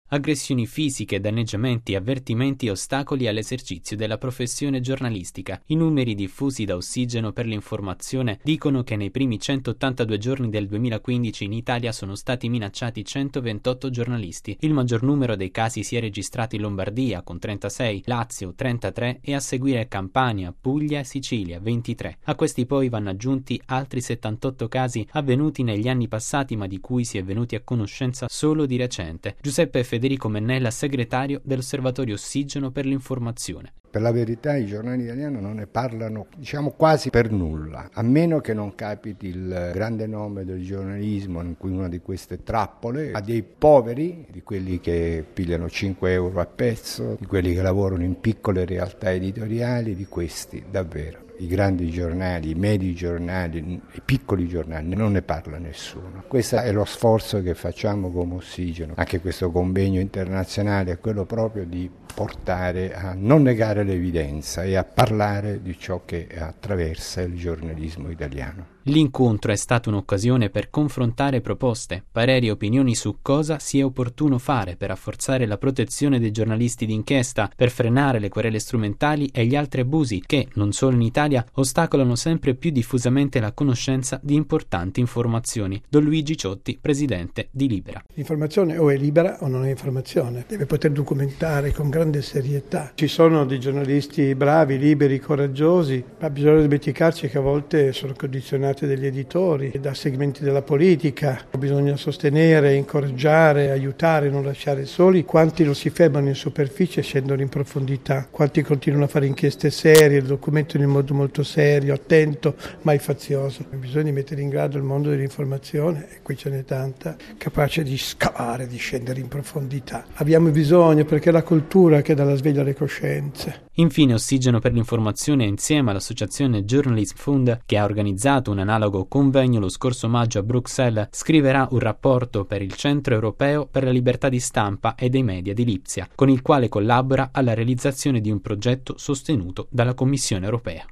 Aggressioni fisiche, danneggiamenti, avvertimenti e ostacoli all'esercizio della professione giornalistica. I numeri diffusi da Ossigeno per l'informazione dicono che nei primi 182 giorni del 2015 in Italia sono stati minacciati 128 giornalisti. Il maggior numero dei casi si è registrato in Lombardia con 36, Lazio 33 e a seguire Campania, Puglia e Sicilia 23. A questi poi vanno aggiunti altri 78 casi avvenuti negli anni passati ma di cui si è venuti a conoscenza solo di recente. Giuseppe Federico Mennella, segretario dell'Osservatorio Ossigeno per l'informazione. Per la verità i giornali italiani non ne parlano, quasi per nulla, a meno che non capiti il grande nome del giornalismo in cui una di queste trappole ha dei poveri, di quelli che pigliano 5 euro a pezzo, di quelli che lavorano in piccole realtà editoriali, di questi davvero. I grandi giornali, i medi giornali, i piccoli giornali, non ne parla nessuno. Questo è lo sforzo che facciamo come Ossigeno. Anche questo convegno internazionale è quello proprio di portare a non negare l'evidenza e a parlare di ciò che attraversa il giornalismo italiano. L'incontro è stata un'occasione per confrontare proposte, pareri e opinioni su cosa sia opportuno fare per rafforzare la protezione dei giornalisti d'inchiesta, per frenare le querele strumentali e gli altri abusi che, non solo in Italia, ostacolano sempre più diffusamente la conoscenza di importanti informazioni. Don Luigi Ciotti, presidente di Libera. L'informazione o è libera o non è informazione, deve poter documentare con grande serietà. Ci sono dei giornalisti bravi, liberi, coraggiosi, ma bisogna dimenticarci che a volte sono condizionati dagli editori, da segmenti della politica. Bisogna sostenere, incoraggiare, aiutare, non lasciare soli. Quanti non si fermano in superficie e scendono in profondità, quanti continuano a fare inchieste serie, documentano in modo molto serio, attento, mai fazioso. Bisogna mettere in grado il mondo dell'informazione, e qui ce n'è tanta, capace di scavare, di scendere in profondità. Abbiamo bisogno, perché è la cultura che dà la sveglia alle coscienze. Infine Ossigeno per l'informazione, insieme all'associazione Journalism Fund, che ha organizzato un analogo convegno lo scorso maggio a Bruxelles, scriverà un rapporto per il Centro Europeo per la Libertà di Stampa e dei Media di Lipsia, con il quale collabora alla realizzazione di un progetto sostenuto dalla Commissione Europea.